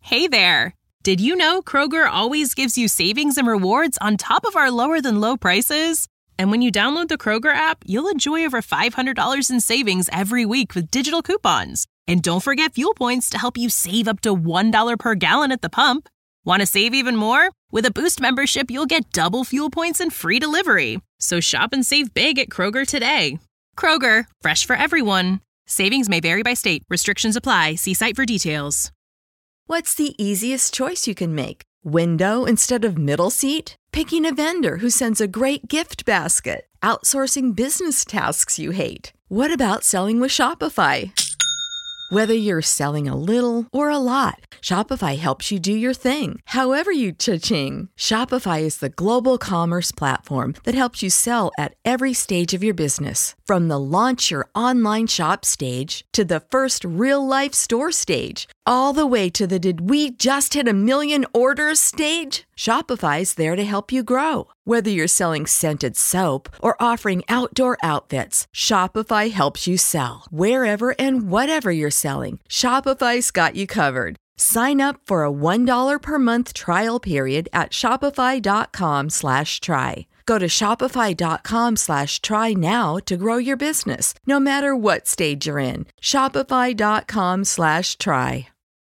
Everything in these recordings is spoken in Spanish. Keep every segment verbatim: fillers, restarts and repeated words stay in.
Hey there! Did you know Kroger always gives you savings and rewards on top of our lower-than-low prices? And when you download the Kroger app, you'll enjoy over five hundred dollars in savings every week with digital coupons. And don't forget fuel points to help you save up to one dollar per gallon at the pump. Want to save even more? With a Boost membership, you'll get double fuel points and free delivery. So shop and save big at Kroger today. Kroger, fresh for everyone. Savings may vary by state. Restrictions apply. See site for details. What's the easiest choice you can make? Window instead of middle seat? Picking a vendor who sends a great gift basket? Outsourcing business tasks you hate? What about selling with Shopify? Whether you're selling a little or a lot, Shopify helps you do your thing, however you cha-ching. Shopify is the global commerce platform that helps you sell at every stage of your business. From the launch your online shop stage to the first real-life store stage, all the way to the did we just hit a million orders stage. Shopify's there to help you grow. Whether you're selling scented soap or offering outdoor outfits, Shopify helps you sell. Wherever and whatever you're selling, Shopify's got you covered. Sign up for a one dollar per month trial period at shopify.com slash try. Go to shopify.com slash try now to grow your business, no matter what stage you're in. Shopify.com slash try.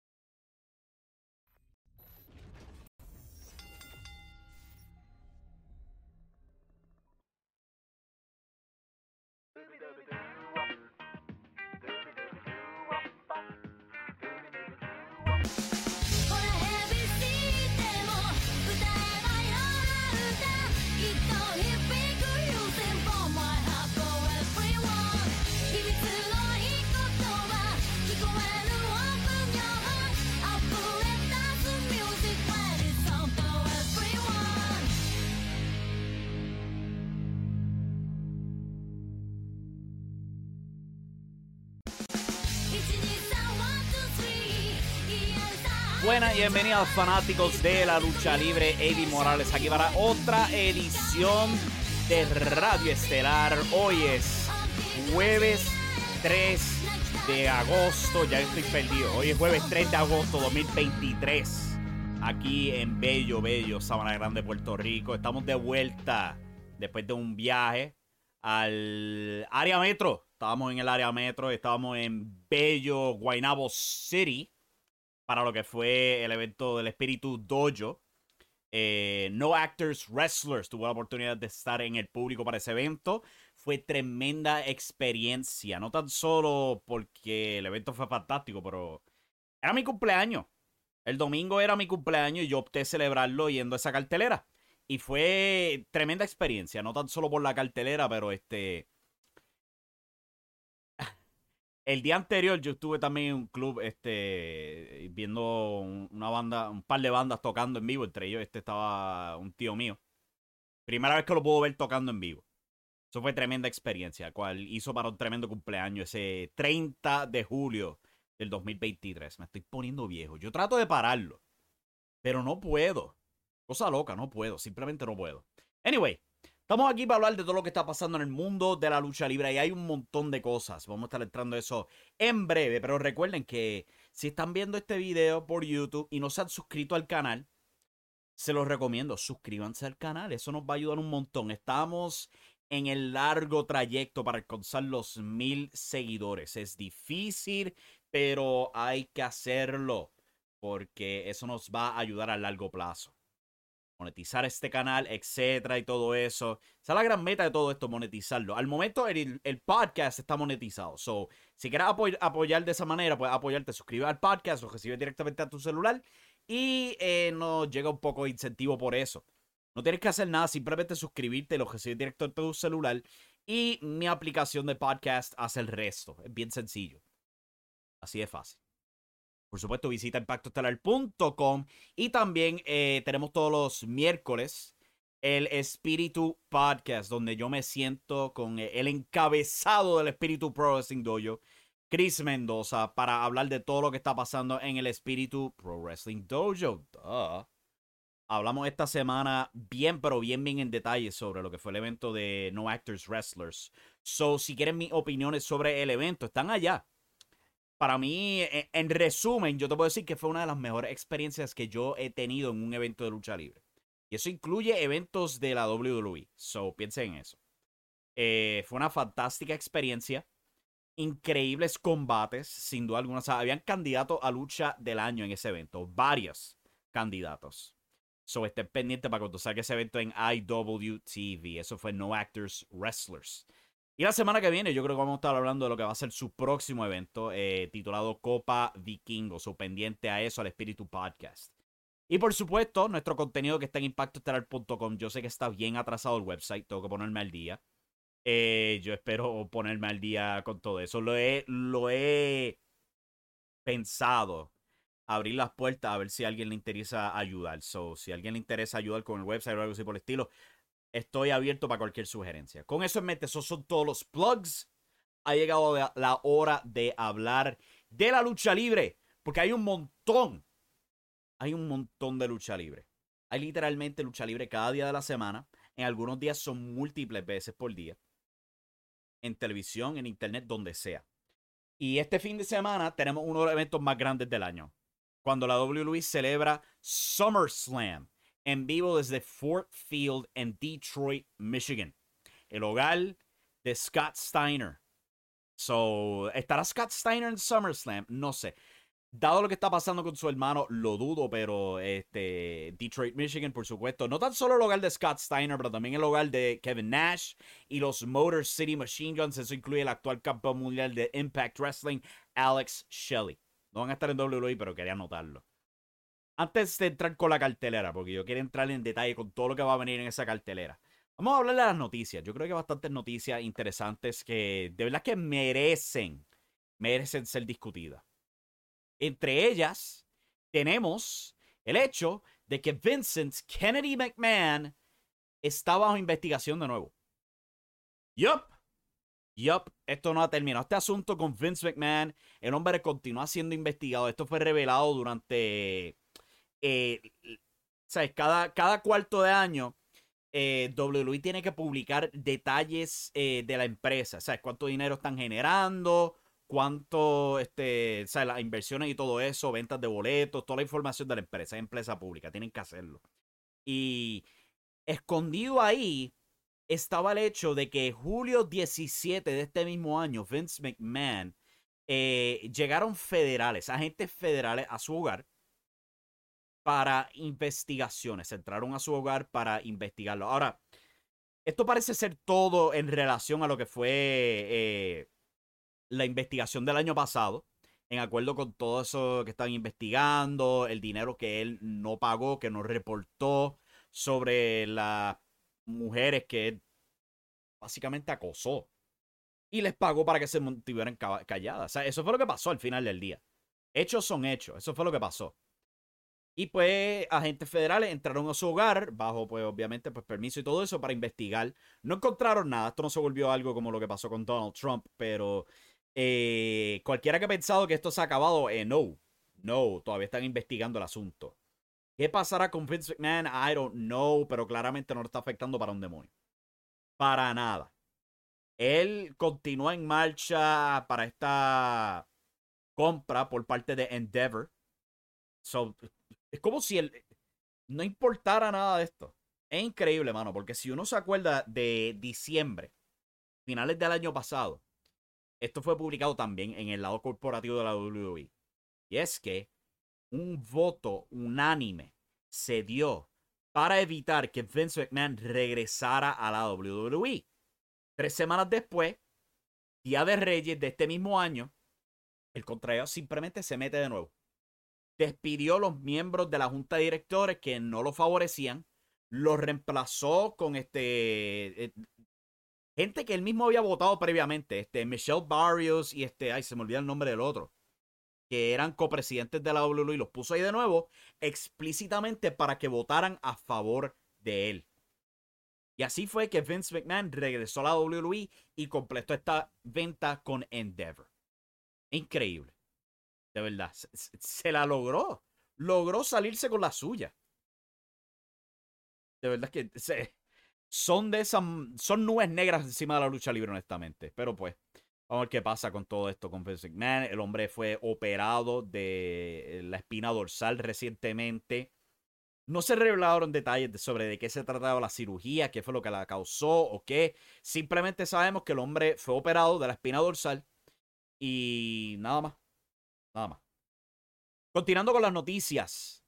Buenas y bienvenidos fanáticos de la lucha libre. Eddie Morales aquí para otra edición de Radio Estelar. Hoy es jueves tres de agosto, ya estoy perdido. Hoy es jueves tres de agosto dos mil veintitrés. Aquí en Bello, Bello, Sabana Grande, Puerto Rico. Estamos de vuelta después de un viaje al área metro. Estábamos en el área metro, estábamos en Bello, Guaynabo City, para lo que fue el evento del Espíritu Dojo. Eh, No Actors Wrestlers. Tuve la oportunidad de estar en el público para ese evento. Fue tremenda experiencia. No tan solo porque el evento fue fantástico, pero era mi cumpleaños. El domingo era mi cumpleaños y yo opté celebrarlo yendo a esa cartelera. Y fue tremenda experiencia. No tan solo por la cartelera, pero este... El día anterior yo estuve también en un club este, viendo una banda, un par de bandas tocando en vivo. Entre ellos este estaba un tío mío. Primera vez que lo puedo ver tocando en vivo. Eso fue tremenda experiencia, cual hizo para un tremendo cumpleaños ese treinta de julio del dos mil veintitrés. Me estoy poniendo viejo. Yo trato de pararlo, pero no puedo. Cosa loca, no puedo. Simplemente no puedo. Anyway. Estamos aquí para hablar de todo lo que está pasando en el mundo de la lucha libre y hay un montón de cosas. Vamos a estar entrando a eso en breve, pero recuerden que si están viendo este video por YouTube y no se han suscrito al canal, se los recomiendo, suscríbanse al canal, eso nos va a ayudar un montón. Estamos en el largo trayecto para alcanzar los mil seguidores. Es difícil, pero hay que hacerlo porque eso nos va a ayudar a largo plazo. Monetizar este canal, etcétera, y todo eso. Esa es la gran meta de todo esto, monetizarlo. Al momento, el, el podcast está monetizado. So, si quieres apoy apoyar de esa manera, puedes apoyarte, suscribir al podcast, lo recibes directamente a tu celular y eh, nos llega un poco de incentivo por eso. No tienes que hacer nada, simplemente suscribirte, lo recibes directo a tu celular y mi aplicación de podcast hace el resto. Es bien sencillo. Así de fácil. Por supuesto, visita impacto estelar punto com y también eh, tenemos todos los miércoles el Espíritu Podcast, donde yo me siento con el encabezado del Espíritu Pro Wrestling Dojo, Chris Mendoza, para hablar de todo lo que está pasando en el Espíritu Pro Wrestling Dojo. Duh. Hablamos esta semana bien, pero bien, bien en detalle sobre lo que fue el evento de No Actors Wrestlers. So, si quieren mis opiniones sobre el evento, están allá. para mí, en, en resumen, yo te puedo decir que fue una de las mejores experiencias que yo he tenido en un evento de lucha libre. Y eso incluye eventos de la W W E. So, piensen en eso. Eh, fue una fantástica experiencia. Increíbles combates, sin duda alguna. O sea, habían candidatos a lucha del año en ese evento. Varios candidatos. So, estén pendientes para cuando salga ese evento en I W T V. Eso fue No Actors Wrestlers. Y la semana que viene yo creo que vamos a estar hablando de lo que va a ser su próximo evento, eh, titulado Copa Vikingos, o pendiente a eso, al Espíritu Podcast. Y por supuesto, nuestro contenido que está en impacto estelar punto com. Yo sé que está bien atrasado el website, tengo que ponerme al día. Eh, yo espero ponerme al día con todo eso. Lo he, lo he pensado, abrir las puertas a ver si a alguien le interesa ayudar. So, si a alguien le interesa ayudar con el website o algo así por el estilo, estoy abierto para cualquier sugerencia. Con eso en mente, esos son todos los plugs. Ha llegado la hora de hablar de la lucha libre, porque hay un montón, hay un montón de lucha libre. Hay literalmente lucha libre cada día de la semana. En algunos días son múltiples veces por día. En televisión, en internet, donde sea. Y este fin de semana tenemos uno de los eventos más grandes del año, cuando la W W E celebra SummerSlam en vivo desde Ford Field en Detroit, Michigan, el hogar de Scott Steiner. So, ¿estará Scott Steiner en SummerSlam? No sé. Dado lo que está pasando con su hermano, lo dudo, pero este, Detroit, Michigan, por supuesto. No tan solo el hogar de Scott Steiner, pero también el hogar de Kevin Nash y los Motor City Machine Guns. Eso incluye el actual campeón mundial de Impact Wrestling, Alex Shelley. No van a estar en W W E, pero quería anotarlo. Antes de entrar con la cartelera, porque yo quiero entrar en detalle con todo lo que va a venir en esa cartelera, vamos a hablar de las noticias. Yo creo que hay bastantes noticias interesantes que de verdad que merecen, merecen ser discutidas. Entre ellas, tenemos el hecho de que Vincent Kennedy McMahon está bajo investigación de nuevo. Yup. Yup. Esto no ha terminado. Este asunto con Vince McMahon, el hombre continúa siendo investigado. Esto fue revelado durante... Eh, ¿sabes? Cada, cada cuarto de año, eh, W W E tiene que publicar detalles eh, de la empresa. ¿Sabes? Cuánto dinero están generando, cuánto, este, ¿sabes? Las inversiones y todo eso, ventas de boletos, toda la información de la empresa, es empresa pública, tienen que hacerlo. Y escondido ahí estaba el hecho de que julio diecisiete de este mismo año, Vince McMahon, eh, llegaron federales, agentes federales a su hogar para investigaciones. Entraron a su hogar para investigarlo. Ahora, esto parece ser todo en relación a lo que fue eh, la investigación del año pasado, en acuerdo con todo eso que están investigando, el dinero que él no pagó, que no reportó, sobre las mujeres que él básicamente acosó y les pagó para que se mantuvieran calladas. O sea, eso fue lo que pasó al final del día. Hechos son hechos, eso fue lo que pasó. Y pues agentes federales entraron a su hogar bajo, pues obviamente, pues permiso y todo eso para investigar. No encontraron nada, esto no se volvió algo como lo que pasó con Donald Trump, pero eh, cualquiera que ha pensado que esto se ha acabado, eh, no, no, todavía están investigando el asunto. ¿Qué pasará con Vince McMahon? I don't know, pero claramente no lo está afectando para un demonio. Para nada. Él continúa en marcha para esta compra por parte de Endeavor. So, es como si él no importara nada de esto. Es increíble, mano, porque si uno se acuerda de diciembre, finales del año pasado, esto fue publicado también en el lado corporativo de la W W E. Y es que un voto unánime se dio para evitar que Vince McMahon regresara a la W W E. Tres semanas después, Día de Reyes de este mismo año, el contrario simplemente se mete de nuevo. Despidió a los miembros de la junta de directores que no lo favorecían, los reemplazó con este eh, gente que él mismo había votado previamente, este Michelle Barrios y este, ay, se me olvida el nombre del otro, que eran copresidentes de la W W E, y los puso ahí de nuevo explícitamente para que votaran a favor de él. Y así fue que Vince McMahon regresó a la W W E y completó esta venta con Endeavor. Increíble. De verdad, se, se la logró. Logró salirse con la suya. De verdad que se, son de esas, son nubes negras encima de la lucha libre, honestamente. Pero pues, Vamos a ver qué pasa con todo esto con Vince McMahon. El hombre fue operado de la espina dorsal recientemente. No se revelaron detalles sobre de qué se trataba la cirugía, qué fue lo que la causó o qué. Simplemente sabemos que el hombre fue operado de la espina dorsal y nada más. Nada más. Continuando con las noticias.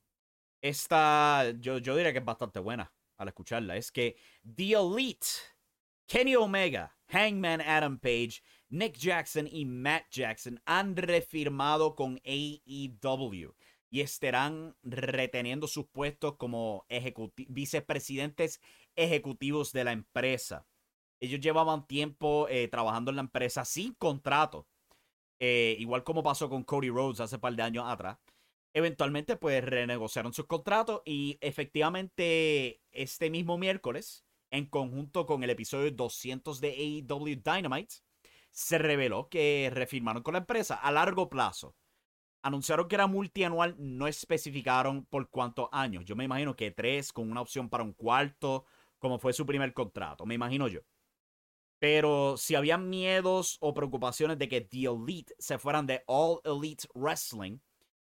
Esta, yo, yo diría que es bastante buena al escucharla. Es que The Elite, Kenny Omega, Hangman Adam Page, Nick Jackson y Matt Jackson han refirmado con A E W y estarán reteniendo sus puestos como ejecuti- vicepresidentes ejecutivos de la empresa. Ellos llevaban tiempo eh, trabajando en la empresa sin contrato, eh, igual como pasó con Cody Rhodes hace un par de años atrás. Eventualmente pues renegociaron sus contratos y efectivamente este mismo miércoles, en conjunto con el episodio doscientos de A E W Dynamite, se reveló que refirmaron con la empresa a largo plazo. Anunciaron que era multianual, no especificaron por cuántos años. Yo me imagino que tres, con una opción para un cuarto, como fue su primer contrato, me imagino yo. Pero si había miedos o preocupaciones de que The Elite se fueran de All Elite Wrestling,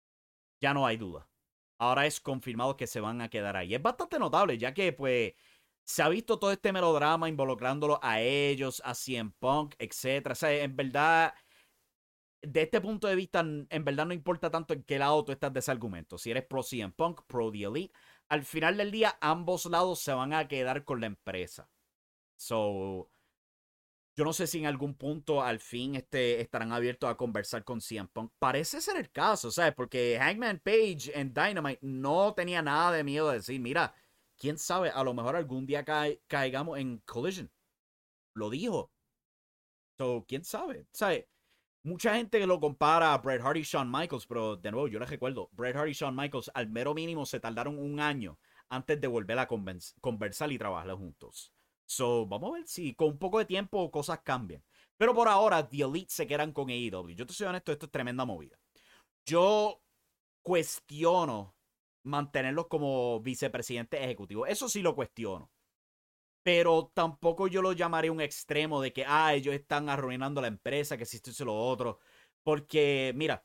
ya no hay duda. Ahora es confirmado que se van a quedar ahí. Es bastante notable, ya que pues se ha visto todo este melodrama involucrándolo a ellos, a C M Punk, etcétera. O sea, en verdad, de este punto de vista, en verdad no importa tanto en qué lado tú estás de ese argumento. Si eres pro C M Punk, pro The Elite, al final del día ambos lados se van a quedar con la empresa. So, yo no sé si en algún punto al fin este, estarán abiertos a conversar con C M Punk. Parece ser el caso, ¿sabes? Porque Hangman Page en Dynamite no tenía nada de miedo de decir, mira, quién sabe, a lo mejor algún día ca caigamos en Collision. Lo dijo. So, quién sabe, ¿sabes? Mucha gente lo compara a Bret Hart y Shawn Michaels, pero de nuevo, yo les recuerdo, Bret Hart y Shawn Michaels al mero mínimo se tardaron un año antes de volver a conversar y trabajar juntos. So, vamos a ver si con un poco de tiempo cosas cambian. Pero por ahora, The Elite se quedan con A E W. Yo te soy honesto, esto es tremenda movida. Yo cuestiono mantenerlos como vicepresidente ejecutivo. Eso sí lo cuestiono. Pero tampoco yo lo llamaría un extremo de que, ah, ellos están arruinando la empresa, que si esto y lo otro. Porque, mira,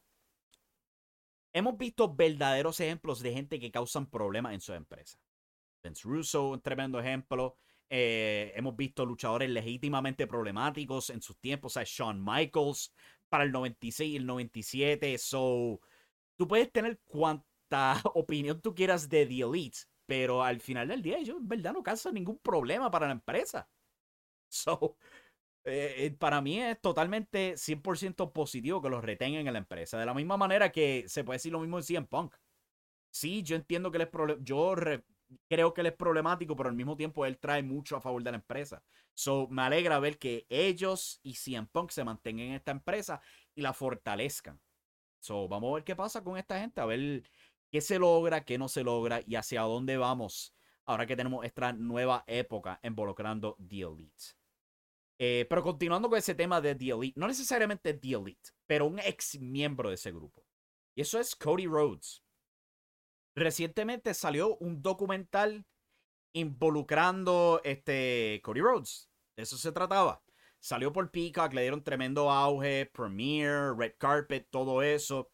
hemos visto verdaderos ejemplos de gente que causan problemas en sus empresas. Vince Russo, un tremendo ejemplo. Eh, hemos visto luchadores legítimamente problemáticos en sus tiempos. O sea, Shawn Michaels para el noventa y seis y el noventa y siete. So, tú puedes tener cuanta opinión tú quieras de The Elite, pero al final del día ellos en verdad no causan ningún problema para la empresa. So, eh, para mí es totalmente cien por ciento positivo que los retengan en la empresa. De la misma manera que se puede decir lo mismo en C M Punk. Sí, yo entiendo que él es problem yo creo que él es problemático, pero al mismo tiempo él trae mucho a favor de la empresa. So, me alegra ver que ellos y C M Punk se mantengan en esta empresa y la fortalezcan. So, vamos a ver qué pasa con esta gente, a ver qué se logra, qué no se logra y hacia dónde vamos ahora que tenemos esta nueva época involucrando The Elite. Eh, pero continuando con ese tema de The Elite, no necesariamente The Elite, pero un ex miembro de ese grupo. Y eso es Cody Rhodes. Recientemente salió un documental involucrando este Cody Rhodes. De eso se trataba. Salió por Peacock, le dieron tremendo auge, Premiere, Red Carpet, todo eso.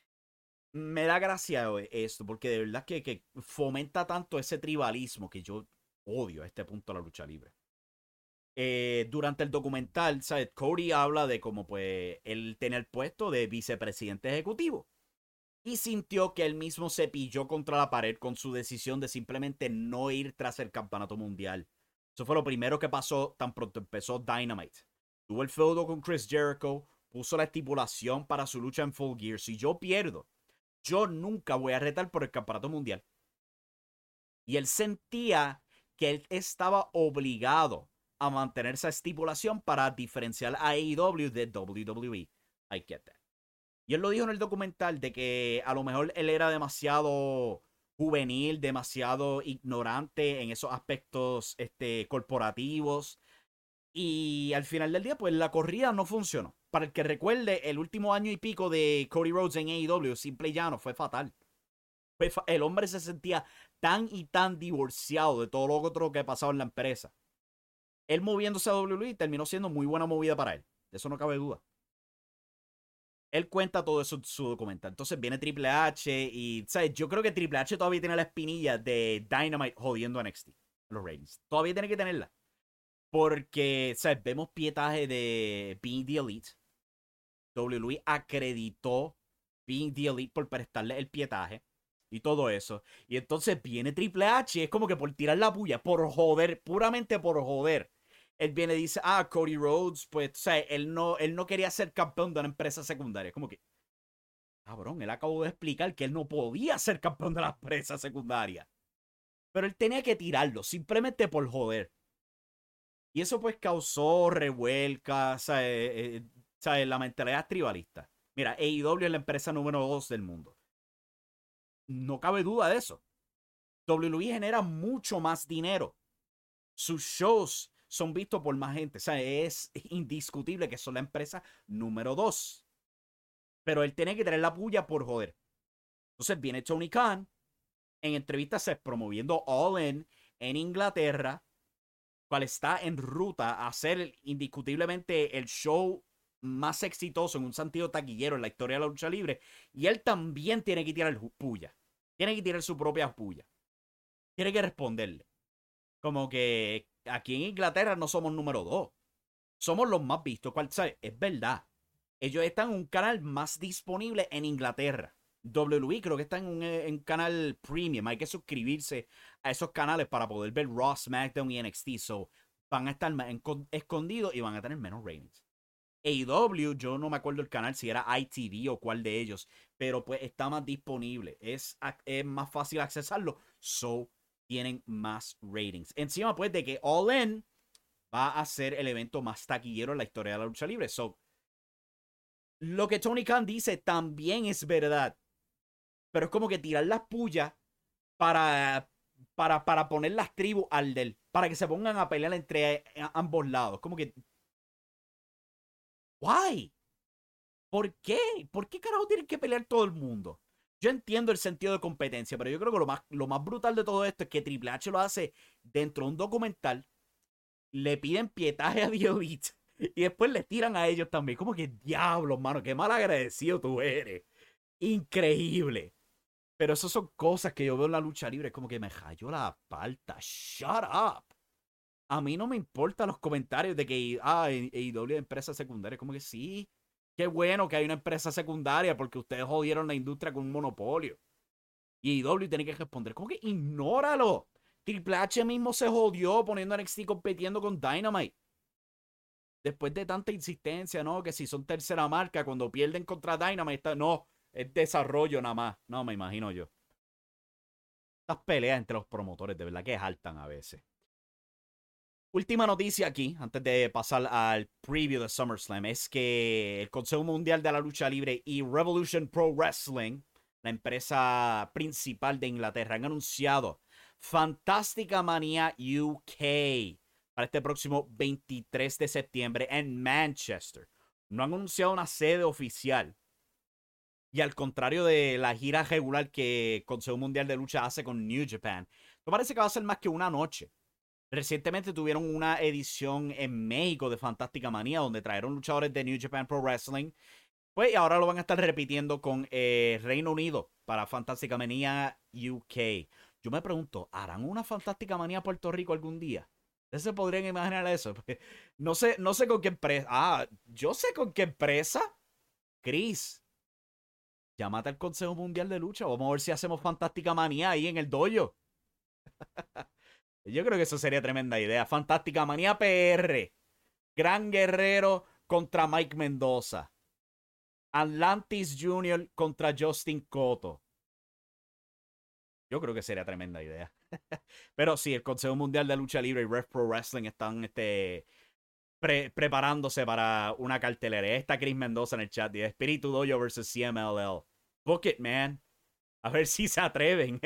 Me da gracia esto, porque de verdad que, que fomenta tanto ese tribalismo que yo odio a este punto de la lucha libre. Eh, durante el documental, ¿sabes? Cody habla de cómo pues él tiene el puesto de vicepresidente ejecutivo. Y sintió que él mismo se pilló contra la pared con su decisión de simplemente no ir tras el campeonato mundial. Eso fue lo primero que pasó tan pronto empezó Dynamite. Tuvo el feudo con Chris Jericho, puso la estipulación para su lucha en Full Gear. Si yo pierdo, yo nunca voy a retar por el campeonato mundial. Y él sentía que él estaba obligado a mantener esa estipulación para diferenciar a A E W de W W E. I get that. Y él lo dijo en el documental de que a lo mejor él era demasiado juvenil, demasiado ignorante en esos aspectos este, corporativos. Y al final del día, pues la corrida no funcionó. Para el que recuerde, el último año y pico de Cody Rhodes en A E W, simple y llano, fue fatal. Fue fa el hombre se sentía tan y tan divorciado de todo lo otro que pasaba en la empresa. Él moviéndose a W W E terminó siendo muy buena movida para él. De eso no cabe duda. Él cuenta todo eso en su documental. Entonces viene Triple H y, ¿sabes? Yo creo que Triple H todavía tiene la espinilla de Dynamite jodiendo a N X T. Los ratings. Todavía tiene que tenerla. Porque, ¿sabes? Vemos pietaje de Being the Elite. W W E acreditó Being the Elite por prestarle el pietaje. Y todo eso. Y entonces viene Triple H. Es como que por tirar la puya. Por joder. Puramente por joder. Él viene y dice, ah, Cody Rhodes, pues, o sea, él no, él no quería ser campeón de una empresa secundaria. Como que, cabrón, él acabó de explicar que él no podía ser campeón de la empresa secundaria. Pero él tenía que tirarlo, simplemente por joder. Y eso pues causó revuelcas, ¿sabes? Eh, eh, ¿sabes? La mentalidad tribalista. Mira, A E W es la empresa número dos del mundo. No cabe duda de eso. W W E genera mucho más dinero. Sus shows son vistos por más gente. O sea, es indiscutible que son la empresa número dos. Pero él tiene que tener la puya por joder. Entonces viene Tony Khan en entrevistas promoviendo All In en Inglaterra, cual está en ruta a ser indiscutiblemente el show más exitoso en un sentido taquillero en la historia de la lucha libre. Y él también tiene que tirar puya. Tiene que tirar su propia puya. Tiene que responderle. Como que aquí en Inglaterra no somos número dos. Somos los más vistos. ¿Cuál, sabe? Es verdad. Ellos están en un canal más disponible en Inglaterra. W W E creo que está en un, en un canal premium. Hay que suscribirse a esos canales para poder ver Raw, SmackDown y N X T. So, van a estar más escondidos y van a tener menos ratings. A E W, yo no me acuerdo el canal, si era I T V o cuál de ellos, pero pues está más disponible. Es, es más fácil accesarlo. So, tienen más ratings. Encima, pues, de que All In va a ser el evento más taquillero en la historia de la lucha libre. So, lo que Tony Khan dice también es verdad. Pero es como que tirar las pullas para, para, para poner las tribus al del. Para que se pongan a pelear entre ambos lados. Como que. ¿Why? ¿Por qué? ¿Por qué carajo tienen que pelear todo el mundo? Yo entiendo el sentido de competencia, pero yo creo que lo más, lo más brutal de todo esto es que Triple H lo hace dentro de un documental. Le piden pietaje a The Elite y después le tiran a ellos también. Como que diablos, mano, qué mal agradecido tú eres. Increíble. Pero eso son cosas que yo veo en la lucha libre. Es como que me cayó la palta. Shut up. A mí no me importan los comentarios de que ah, A E W es empresa secundaria. Como que sí. Qué bueno que hay una empresa secundaria porque ustedes jodieron la industria con un monopolio. Y A E W tiene que responder. Como que ignóralo. Triple H mismo se jodió poniendo a N X T compitiendo con Dynamite. Después de tanta insistencia, ¿no? Que si son tercera marca, cuando pierden contra Dynamite, no, es desarrollo nada más. No, me imagino yo. Estas peleas entre los promotores, de verdad que saltan a veces. Última noticia aquí, antes de pasar al preview de SummerSlam, es que el Consejo Mundial de la Lucha Libre y Revolution Pro Wrestling, la empresa principal de Inglaterra, han anunciado Fantástica Manía U K para este próximo veintitrés de septiembre en Manchester. No han anunciado una sede oficial. Y al contrario de la gira regular que el Consejo Mundial de Lucha hace con New Japan, no parece que va a ser más que una noche. Recientemente tuvieron una edición en México de Fantástica Manía donde trajeron luchadores de New Japan Pro Wrestling. Pues y ahora lo van a estar repitiendo con eh, Reino Unido para Fantástica Manía U K. Yo me pregunto, ¿harán una Fantástica Manía Puerto Rico algún día? ¿Ustedes se podrían imaginar eso? No sé, no sé con qué empresa. Ah, yo sé con qué empresa. Chris, llámate al Consejo Mundial de Lucha. Vamos a ver si hacemos Fantástica Manía ahí en el dojo. Yo creo que eso sería tremenda idea. Fantástica Manía P R. Gran Guerrero contra Mike Mendoza. Atlantis Junior contra Justin Cotto. Yo creo que sería tremenda idea. Pero sí, el Consejo Mundial de Lucha Libre y Rev Pro Wrestling están este, pre preparándose para una cartelera. Está Chris Mendoza en el chat. De Espíritu Dojo versus C M L L. Book it, man. A ver si se atreven.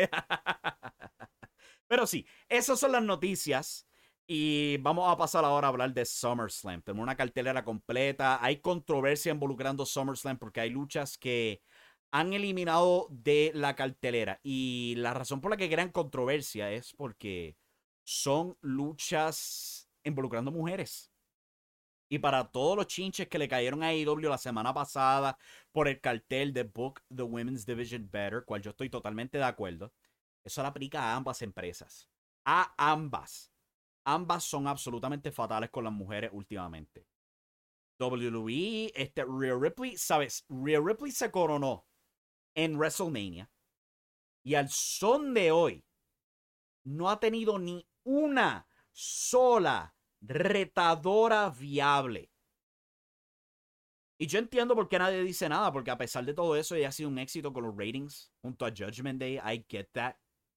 Pero sí, esas son las noticias. Y vamos a pasar ahora a hablar de SummerSlam. Tenemos una cartelera completa. Hay controversia involucrando SummerSlam porque hay luchas que han eliminado de la cartelera. Y la razón por la que crean controversia es porque son luchas involucrando mujeres. Y para todos los chinches que le cayeron a A E W la semana pasada por el cartel de Book the Women's Division Better, cual yo estoy totalmente de acuerdo, eso le aplica a ambas empresas. A ambas. Ambas son absolutamente fatales con las mujeres últimamente. W W E, este, Rhea Ripley, ¿sabes? Rhea Ripley se coronó en WrestleMania y al son de hoy no ha tenido ni una sola retadora viable. Y yo entiendo por qué nadie dice nada, porque a pesar de todo eso, ella ha sido un éxito con los ratings junto a Judgment Day. I get that.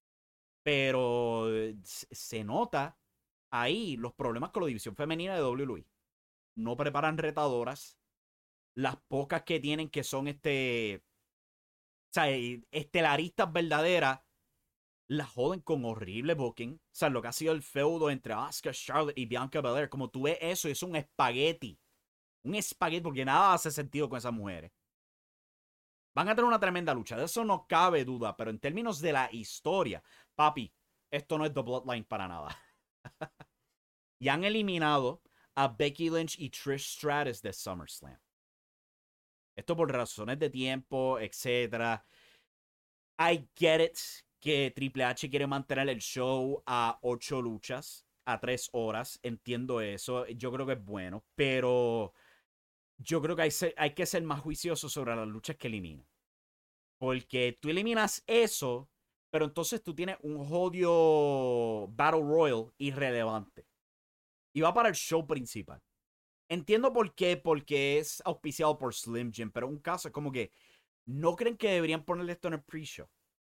Pero se nota ahí los problemas con la división femenina de W W E. No preparan retadoras. Las pocas que tienen que son este. O sea, estelaristas verdaderas, las joden con horrible booking. O sea, lo que ha sido el feudo entre Asuka, Charlotte y Bianca Belair. Como tú ves eso, es un espagueti. Un espagueti porque nada hace sentido con esas mujeres. Van a tener una tremenda lucha, de eso no cabe duda. Pero en términos de la historia, papi, esto no es The Bloodline para nada. Y han eliminado a Becky Lynch y Trish Stratus de SummerSlam. Esto por razones de tiempo, etcétera. I get it que Triple H quiere mantener el show a ocho luchas, a tres horas. Entiendo eso. Yo creo que es bueno. Pero yo creo que hay, hay que ser más juicioso sobre las luchas que elimina. Porque tú eliminas eso, pero entonces tú tienes un jodido Battle Royal irrelevante. Y va para el show principal. Entiendo por qué, porque es auspiciado por Slim Jim, pero un caso es como que ¿no creen que deberían ponerle esto en el pre-show?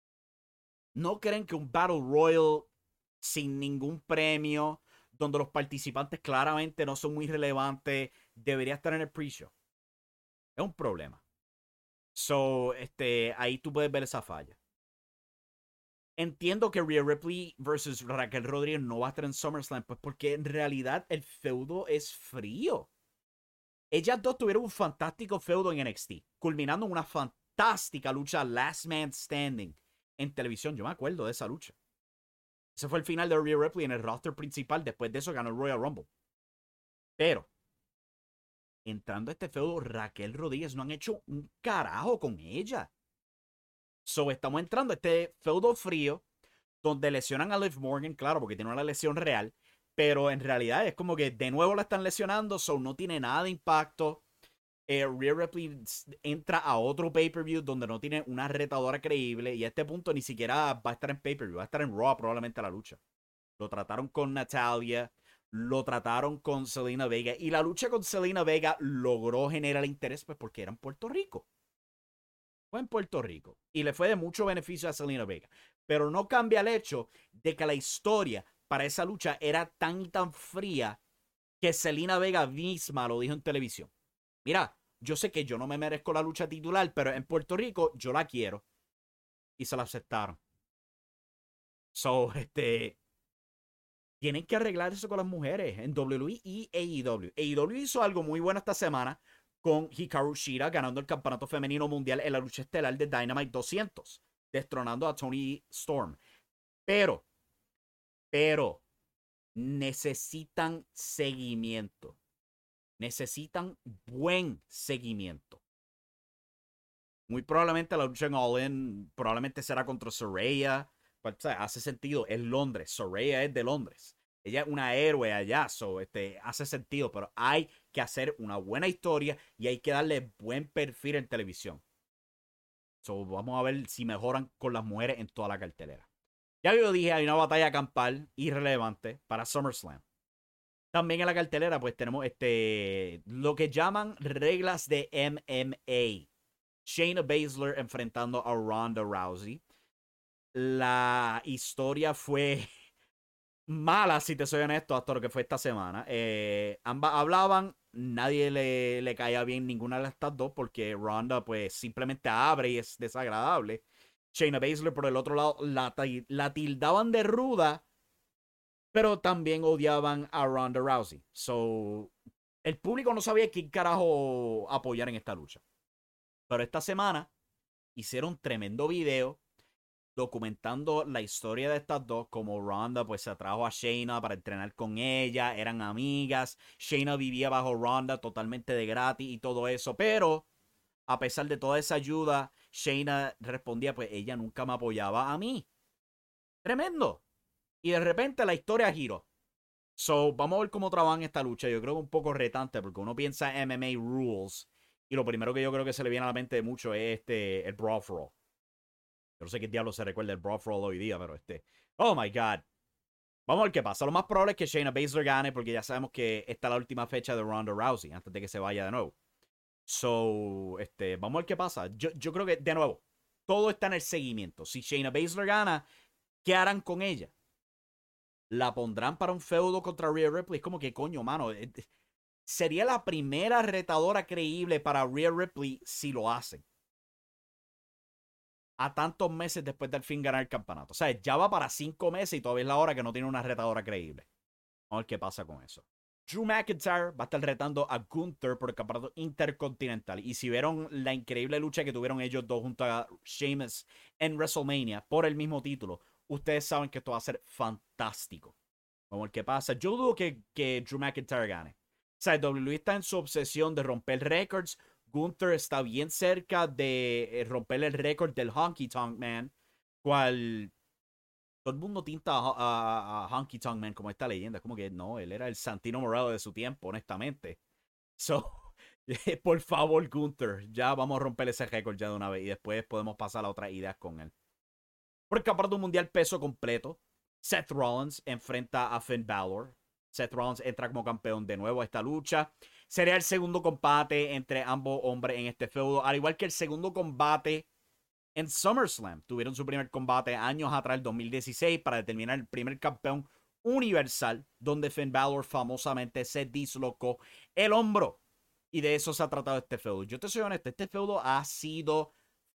¿No creen que un Battle Royal sin ningún premio, donde los participantes claramente no son muy relevantes, debería estar en el pre-show? Es un problema. So, este, ahí tú puedes ver esa falla. Entiendo que Rhea Ripley versus Raquel Rodríguez no va a estar en SummerSlam, pues porque en realidad el feudo es frío. Ellas dos tuvieron un fantástico feudo en N X T, culminando en una fantástica lucha Last Man Standing en televisión. Yo me acuerdo de esa lucha. Ese fue el final de Rhea Ripley en el roster principal. Después de eso ganó el Royal Rumble. Pero, entrando a este feudo, Raquel Rodríguez no han hecho un carajo con ella. So, estamos entrando a este feudo frío, donde lesionan a Liv Morgan, claro, porque tiene una lesión real. Pero en realidad es como que de nuevo la están lesionando, so no tiene nada de impacto. Eh, Rhea Ripley entra a otro pay-per-view donde no tiene una retadora creíble. Y a este punto ni siquiera va a estar en pay-per-view, va a estar en Raw probablemente la lucha. Lo trataron con Natalia, lo trataron con Zelina Vega. Y la lucha con Zelina Vega logró generar interés pues porque era en Puerto Rico. Fue en Puerto Rico. Y le fue de mucho beneficio a Zelina Vega. Pero no cambia el hecho de que la historia para esa lucha era tan y tan fría que Zelina Vega misma lo dijo en televisión. Mira, yo sé que yo no me merezco la lucha titular, pero en Puerto Rico yo la quiero. Y se la aceptaron. So, este... Tienen que arreglar eso con las mujeres en W W E y A E W. A E W hizo algo muy bueno esta semana con Hikaru Shida ganando el campeonato femenino mundial en la lucha estelar de Dynamite doscientos, destronando a Toni Storm. Pero, pero, necesitan seguimiento. Necesitan buen seguimiento. Muy probablemente la lucha en All In probablemente será contra Saraya. Pues, o sea, hace sentido, es Londres. Saraya es de Londres. Ella es una héroe allá, so, este, hace sentido, pero hay que hacer una buena historia y hay que darle buen perfil en televisión. So, vamos a ver si mejoran con las mujeres en toda la cartelera. Ya yo dije, hay una batalla campal irrelevante para SummerSlam. También en la cartelera, pues tenemos este lo que llaman reglas de M M A. Shayna Baszler enfrentando a Ronda Rousey. La historia fue mala, si te soy honesto, hasta lo que fue esta semana. Eh, ambas hablaban, nadie le, le caía bien ninguna de estas dos, porque Ronda pues simplemente abre y es desagradable. Shayna Baszler, por el otro lado, la, la tildaban de ruda, pero también odiaban a Ronda Rousey. So, el público no sabía quién carajo apoyar en esta lucha. Pero esta semana hicieron tremendo video documentando la historia de estas dos, como Ronda pues se atrajo a Shayna para entrenar con ella, eran amigas, Shayna vivía bajo Ronda totalmente de gratis y todo eso, pero a pesar de toda esa ayuda, Shayna respondía, pues ella nunca me apoyaba a mí. Tremendo. Y de repente la historia giró. So, vamos a ver cómo trabajan esta lucha. Yo creo que es un poco retante porque uno piensa M M A rules y lo primero que yo creo que se le viene a la mente mucho es este, el Brawl for All. Yo no sé qué diablo se recuerda el Brawl for All hoy día, pero este... Oh, my God. Vamos a ver qué pasa. Lo más probable es que Shayna Baszler gane porque ya sabemos que esta es la última fecha de Ronda Rousey antes de que se vaya de nuevo. So, este, vamos a ver qué pasa. Yo, yo creo que, de nuevo, todo está en el seguimiento. Si Shayna Baszler gana, ¿qué harán con ella? ¿La pondrán para un feudo contra Rhea Ripley? Es como que, coño, mano. Sería la primera retadora creíble para Rhea Ripley si lo hacen. A tantos meses después del fin ganar el campeonato. O sea, ya va para cinco meses y todavía es la hora que no tiene una retadora creíble. Vamos a ver qué pasa con eso. Drew McIntyre va a estar retando a Gunther por el campeonato intercontinental. Y si vieron la increíble lucha que tuvieron ellos dos junto a Sheamus en WrestleMania por el mismo título, ustedes saben que esto va a ser fantástico. Vamos a ver qué pasa. Yo dudo que, que Drew McIntyre gane. O sea, W W E está en su obsesión de romper récords. Gunther está bien cerca de romper el récord del Honky Tonk Man, cual todo el mundo tinta a, a, a Honky Tonk Man como esta leyenda. Es como que no, él era el Santino Morado de su tiempo, honestamente. So, por favor, Gunther, ya vamos a romper ese récord ya de una vez y después podemos pasar a otras ideas con él. Por el campeonato mundial peso completo, Seth Rollins enfrenta a Finn Balor. Seth Rollins entra como campeón de nuevo a esta lucha. Sería el segundo combate entre ambos hombres en este feudo, al igual que el segundo combate en SummerSlam. Tuvieron su primer combate años atrás, el dos mil dieciséis, para determinar el primer campeón universal, donde Finn Balor famosamente se dislocó el hombro. Y de eso se ha tratado este feudo. Yo te soy honesto, este feudo ha sido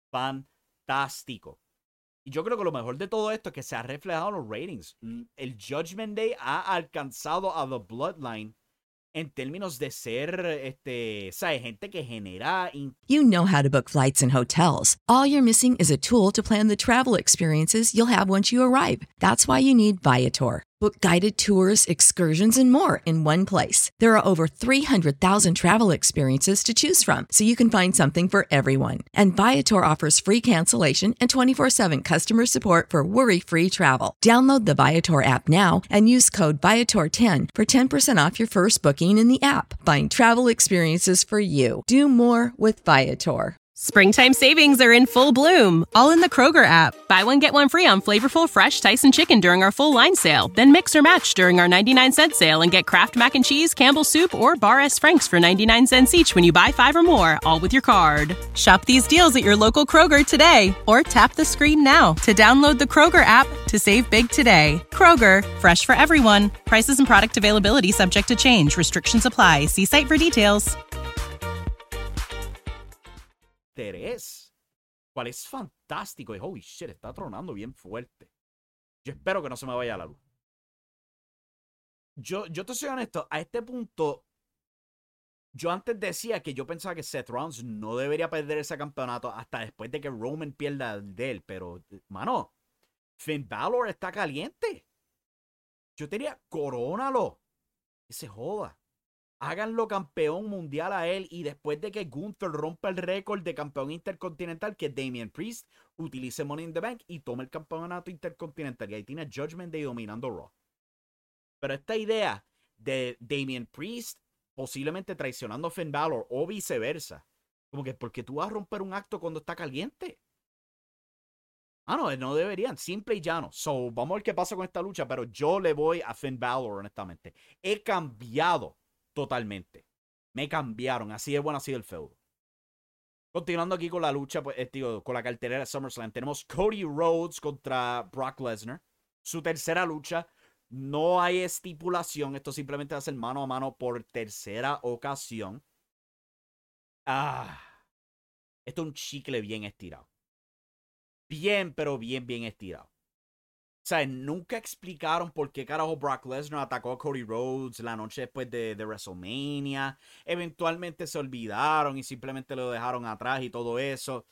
fantástico. Y yo creo que lo mejor de todo esto es que se ha reflejado en los ratings. El Judgment Day ha alcanzado a The Bloodline en términos de ser, este, ¿sabes? Gente que genera... You know how to book flights and hotels. All you're missing is a tool to plan the travel experiences you'll have once you arrive. That's why you need Viator. Book guided tours, excursions, and more in one place. There are over three hundred thousand travel experiences to choose from, so you can find something for everyone. And Viator offers free cancellation and twenty-four seven customer support for worry-free travel. Download the Viator app now and use code Viator ten for ten percent off your first booking in the app. Find travel experiences for you. Do more with Viator. Springtime savings are in full bloom, all in the Kroger app. Buy one, get one free on flavorful, fresh Tyson chicken during our full line sale. Then mix or match during our ninety-nine cent sale and get Kraft Mac and Cheese, Campbell's Soup, or Bar S. Frank's for ninety-nine cents each when you buy five or more, all with your card. Shop these deals at your local Kroger today, or tap the screen now to download the Kroger app to save big today. Kroger, fresh for everyone. Prices and product availability subject to change. Restrictions apply. See site for details. Interés, cual es fantástico. Y holy shit, está tronando bien fuerte. Yo espero que no se me vaya la luz. Yo, yo te soy honesto, a este punto, yo antes decía que yo pensaba que Seth Rollins no debería perder ese campeonato hasta después de que Roman pierda el de él. Pero, mano, Finn Balor está caliente. Yo te diría, corónalo. Que se joda. Háganlo campeón mundial a él y después de que Gunther rompa el récord de campeón intercontinental, que Damian Priest utilice Money in the Bank y tome el campeonato intercontinental. Y ahí tiene Judgment Day dominando Raw. Pero esta idea de Damian Priest posiblemente traicionando a Finn Balor o viceversa, como que porque tú vas a romper un acto cuando está caliente. Ah, no, no deberían. Simple y llano. So, vamos a ver qué pasa con esta lucha, pero yo le voy a Finn Balor, honestamente. He cambiado totalmente. Me cambiaron. Así de bueno ha sido el feudo. Continuando aquí con la lucha, pues, eh, tío, con la cartelera de SummerSlam, tenemos Cody Rhodes contra Brock Lesnar. Su tercera lucha. No hay estipulación. Esto simplemente va a ser mano a mano por tercera ocasión. Ah. Esto es un chicle bien estirado. Bien, pero bien, bien estirado. O sea, nunca explicaron por qué carajo Brock Lesnar atacó a Cody Rhodes la noche después de, de WrestleMania. Eventualmente se olvidaron y simplemente lo dejaron atrás y todo eso.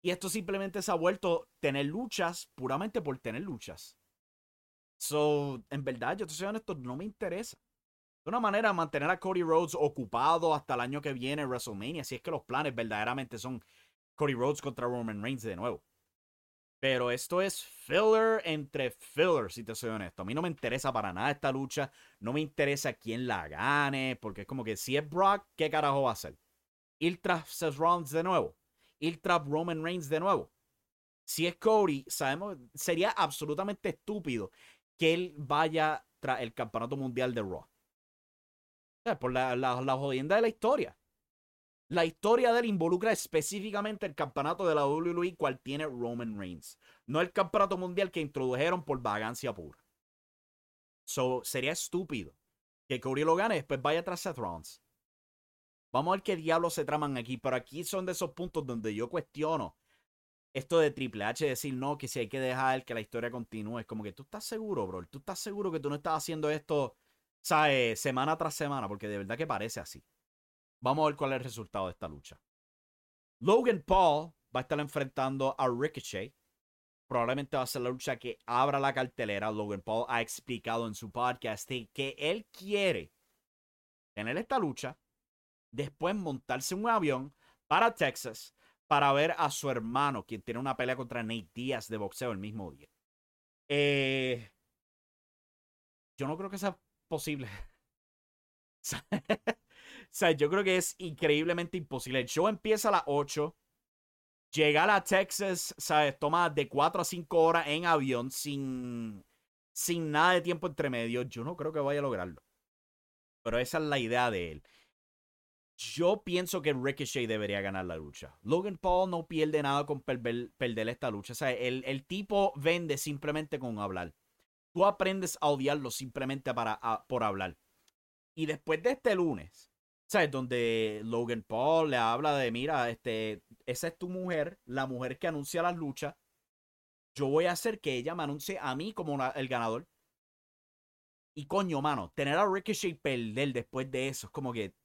Y esto simplemente se ha vuelto tener luchas puramente por tener luchas. So, en verdad, yo te soy honesto, no me interesa. De una manera, mantener a Cody Rhodes ocupado hasta el año que viene en WrestleMania, si es que los planes verdaderamente son Cody Rhodes contra Roman Reigns de nuevo. Pero esto es filler entre filler, si te soy honesto. A mí no me interesa para nada esta lucha. No me interesa quién la gane. Porque es como que si es Brock, ¿qué carajo va a hacer? Ir tras Seth Rollins de nuevo. Ir tras Roman Reigns de nuevo. Si es Cody, sabemos, sería absolutamente estúpido que él vaya tras el campeonato mundial de Raw. O sea, por la, la, la jodienda de la historia. La historia de él involucra específicamente el campeonato de la W W E, cual tiene Roman Reigns. No el campeonato mundial que introdujeron por vagancia pura. So, sería estúpido que Cody lo gane y después vaya tras Seth Rollins. Vamos a ver qué diablos se traman aquí. Pero aquí son de esos puntos donde yo cuestiono esto de Triple H, decir no, que si hay que dejar que la historia continúe. Es como que tú estás seguro, bro. Tú estás seguro que tú no estás haciendo esto, ¿sabes? Semana tras semana, porque de verdad que parece así. Vamos a ver cuál es el resultado de esta lucha. Logan Paul va a estar enfrentando a Ricochet. Probablemente va a ser la lucha que abra la cartelera. Logan Paul ha explicado en su podcast que él quiere tener esta lucha, después montarse en un avión para Texas para ver a su hermano, quien tiene una pelea contra Nate Diaz de boxeo el mismo día. Eh, yo no creo que sea posible. O sea, yo creo que es increíblemente imposible. El show empieza a las ocho. Llegar a Texas, ¿sabes? Toma de cuatro a cinco horas en avión sin, sin nada de tiempo entre medio. Yo no creo que vaya a lograrlo. Pero esa es la idea de él. Yo pienso que Ricochet debería ganar la lucha. Logan Paul no pierde nada con perder, perder esta lucha. O sea, el, el tipo vende simplemente con hablar. Tú aprendes a odiarlo simplemente para, a, por hablar. Y después de este lunes, ¿sabes? Donde Logan Paul le habla de, mira, este, esa es tu mujer, la mujer que anuncia las luchas. Yo voy a hacer que ella me anuncie a mí como una, el ganador. Y coño, mano, tener a Ricochet perder después de eso es como que...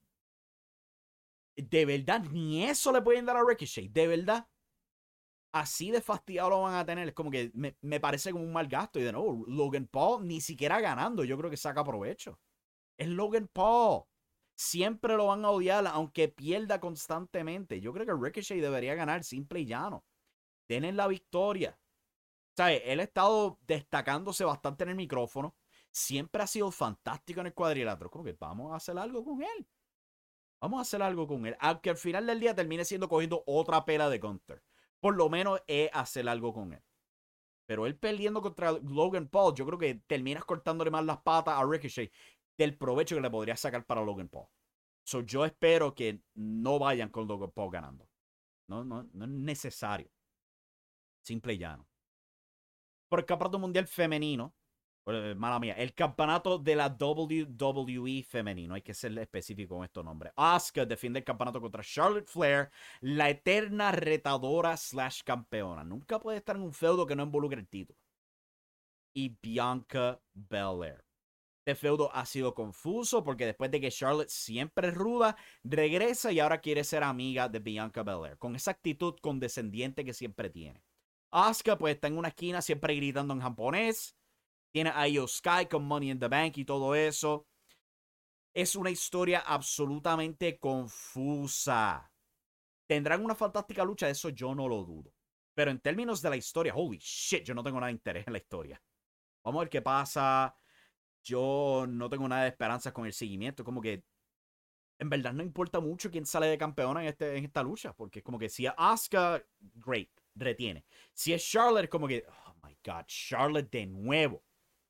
De verdad, ni eso le pueden dar a Ricochet. De verdad. Así de fastidiado lo van a tener. Es como que me, me parece como un mal gasto. Y de nuevo, Logan Paul ni siquiera ganando. Yo creo que saca provecho. Es Logan Paul. Siempre lo van a odiar, aunque pierda constantemente. Yo creo que Ricochet debería ganar, simple y llano. Tienen la victoria. ¿Sabes? Él ha estado destacándose bastante en el micrófono. Siempre ha sido fantástico en el cuadrilátero. Como que vamos a hacer algo con él. Vamos a hacer algo con él. Aunque al final del día termine siendo cogiendo otra pela de Gunther. Por lo menos es hacer algo con él. Pero él perdiendo contra Logan Paul, yo creo que terminas cortándole más las patas a Ricochet del provecho que le podría sacar para Logan Paul. So, yo espero que no vayan con Logan Paul ganando. No, no, no es necesario. Simple y llano. Por el campeonato mundial femenino, eh, mala mía, el campeonato de la W W E femenino, hay que ser específico con estos nombres. Asuka defiende el campeonato contra Charlotte Flair, la eterna retadora slash campeona. Nunca puede estar en un feudo que no involucre el título. Y Bianca Belair. Este feudo ha sido confuso porque después de que Charlotte siempre es ruda, regresa y ahora quiere ser amiga de Bianca Belair, con esa actitud condescendiente que siempre tiene. Asuka pues está en una esquina siempre gritando en japonés. Tiene a Io Sky con Money in the Bank y todo eso. Es una historia absolutamente confusa. ¿Tendrán una fantástica lucha? De eso yo no lo dudo. Pero en términos de la historia, holy shit, yo no tengo nada de interés en la historia. Vamos a ver qué pasa. Yo no tengo nada de esperanza con el seguimiento. Como que en verdad no importa mucho quién sale de campeona en, este, en esta lucha. Porque es como que si es Asuka, great, retiene. Si es Charlotte, como que, oh my god, Charlotte de nuevo.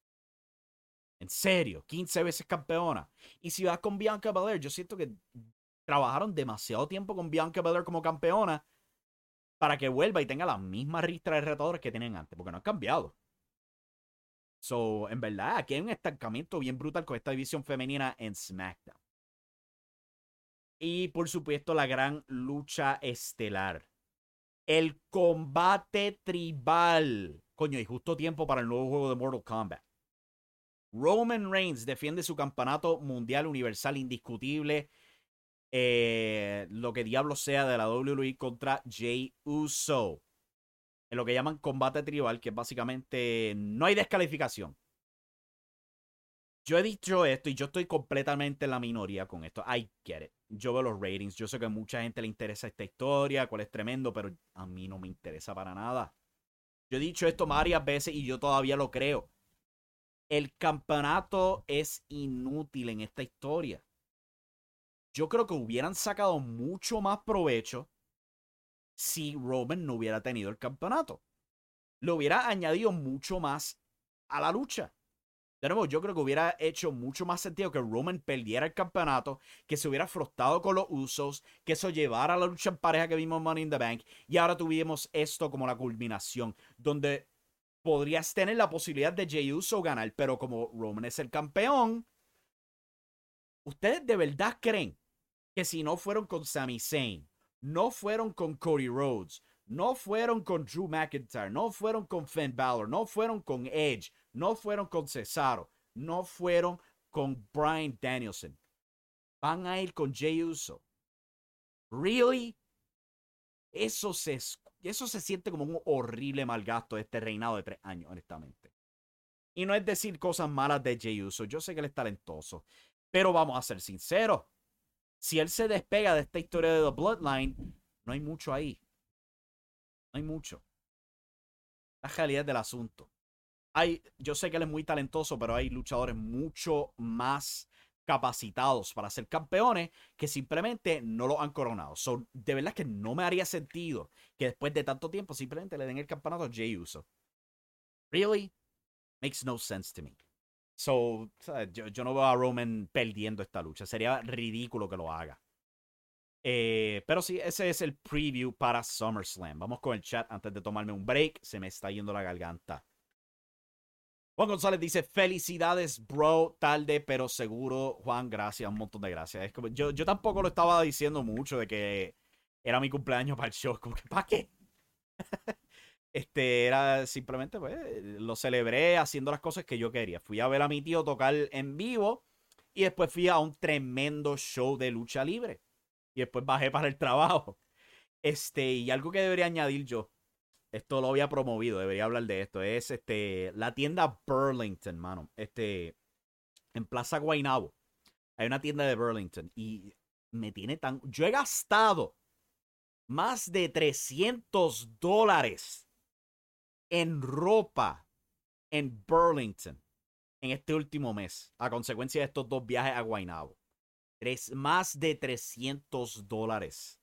En serio, quince veces campeona. Y si vas con Bianca Belair, yo siento que trabajaron demasiado tiempo con Bianca Belair como campeona para que vuelva y tenga la misma ristra de retadores que tienen antes, porque no han cambiado. So, en verdad, aquí hay un estancamiento bien brutal con esta división femenina en SmackDown. Y por supuesto, la gran lucha estelar. El combate tribal. Coño, y justo tiempo para el nuevo juego de Mortal Kombat. Roman Reigns defiende su campeonato mundial universal indiscutible eh, lo que diablo sea de la W W E contra Jey Uso. En lo que llaman combate tribal, que es básicamente no hay descalificación. Yo he dicho esto y yo estoy completamente en la minoría con esto. I get it. Yo veo los ratings. Yo sé que a mucha gente le interesa esta historia, cuál es tremendo, pero a mí no me interesa para nada. Yo he dicho esto varias veces y yo todavía lo creo. El campeonato es inútil en esta historia. Yo creo que hubieran sacado mucho más provecho si Roman no hubiera tenido el campeonato. Le hubiera añadido mucho más a la lucha. De nuevo, yo creo que hubiera hecho mucho más sentido que Roman perdiera el campeonato, que se hubiera frotado con los Usos, que eso llevara a la lucha en pareja que vimos en Money in the Bank, y ahora tuvimos esto como la culminación, donde podrías tener la posibilidad de Jey Uso ganar, pero como Roman es el campeón, ¿ustedes de verdad creen que si no fueron con Sami Zayn, no fueron con Cody Rhodes, no fueron con Drew McIntyre, no fueron con Finn Balor, no fueron con Edge, no fueron con Cesaro, no fueron con Bryan Danielson, van a ir con Jey Uso? ¿Really? Eso se, eso se siente como un horrible malgasto de este reinado de tres años, honestamente. Y no es decir cosas malas de Jey Uso, yo sé que él es talentoso, pero vamos a ser sinceros. Si él se despega de esta historia de The Bloodline, no hay mucho ahí. No hay mucho. La realidad del asunto. Hay, yo sé que él es muy talentoso, pero hay luchadores mucho más capacitados para ser campeones que simplemente no lo han coronado. So, de verdad que no me haría sentido que después de tanto tiempo simplemente le den el campeonato a Jey Uso. Really? Makes no sense to me. So, yo, yo no veo a Roman perdiendo esta lucha. Sería ridículo que lo haga. Eh, pero sí, ese es el preview para SummerSlam. Vamos con el chat antes de tomarme un break. Se me está yendo la garganta. Juan González dice, felicidades, bro, tarde, pero seguro. Juan, gracias, un montón de gracias. Es como, yo, yo tampoco lo estaba diciendo mucho de que era mi cumpleaños para el show. Como que, ¿para qué? Este, era simplemente, pues, lo celebré haciendo las cosas que yo quería. Fui a ver a mi tío tocar en vivo y después fui a un tremendo show de lucha libre. Y después bajé para el trabajo. Este, y algo que debería añadir yo, esto lo había promovido, debería hablar de esto, es este, la tienda Burlington, mano. Este, en Plaza Guaynabo. Hay una tienda de Burlington y me tiene tan... Yo he gastado más de trescientos dólares en ropa en Burlington en este último mes, a consecuencia de estos dos viajes a Guaynabo. Tres, más de trescientos dólares.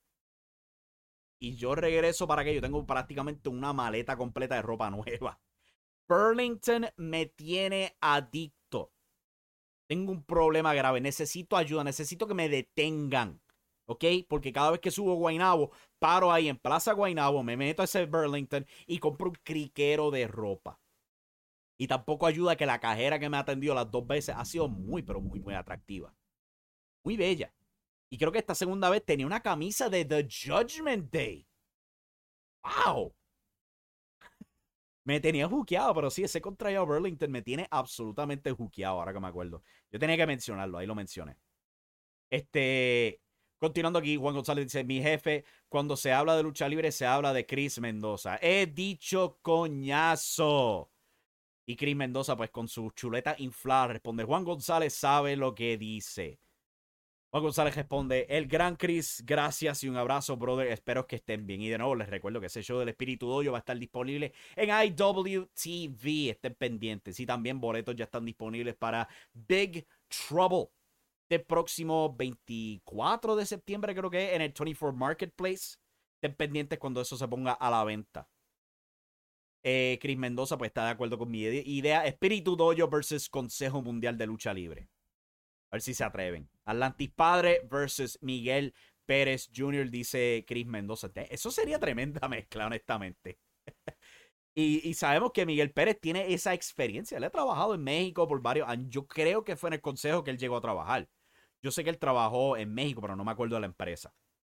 Y yo regreso para que yo tengo prácticamente una maleta completa de ropa nueva. Burlington me tiene adicto. Tengo un problema grave. Necesito ayuda. Necesito que me detengan. ¿Ok? Porque cada vez que subo a Guaynabo, paro ahí en Plaza Guaynabo, me meto a ese Burlington y compro un criquero de ropa. Y tampoco ayuda que la cajera que me ha atendido las dos veces ha sido muy, pero muy, muy atractiva. Muy bella. Y creo que esta segunda vez tenía una camisa de The Judgment Day. ¡Wow! Me tenía juqueado, pero sí, ese contra Joe Burlington me tiene absolutamente juqueado, ahora que me acuerdo. Yo tenía que mencionarlo, ahí lo mencioné. Este, continuando aquí, Juan González dice, mi jefe, cuando se habla de lucha libre, se habla de Chris Mendoza. He dicho coñazo. Y Chris Mendoza, pues con su chuleta inflada, responde, Juan González sabe lo que dice. Juan González responde, el gran Chris, gracias y un abrazo, brother. Espero que estén bien. Y de nuevo les recuerdo que ese show del Espíritu Doyo va a estar disponible en I W T V. Estén pendientes. Y también boletos ya están disponibles para Big Trouble del próximo veinticuatro de septiembre, creo que es, en el veinticuatro Marketplace. Estén pendientes cuando eso se ponga a la venta. Eh, Chris Mendoza pues está de acuerdo con mi idea. Espíritu Doyo versus Consejo Mundial de Lucha Libre. A ver si se atreven. Atlantis Padre versus Miguel Pérez junior, dice Chris Mendoza. Eso sería tremenda mezcla, honestamente. y, y sabemos que Miguel Pérez tiene esa experiencia. Él ha trabajado en México por varios años. Yo creo que fue en el consejo que él llegó a trabajar. Yo sé que él trabajó en México, pero no me acuerdo de la empresa.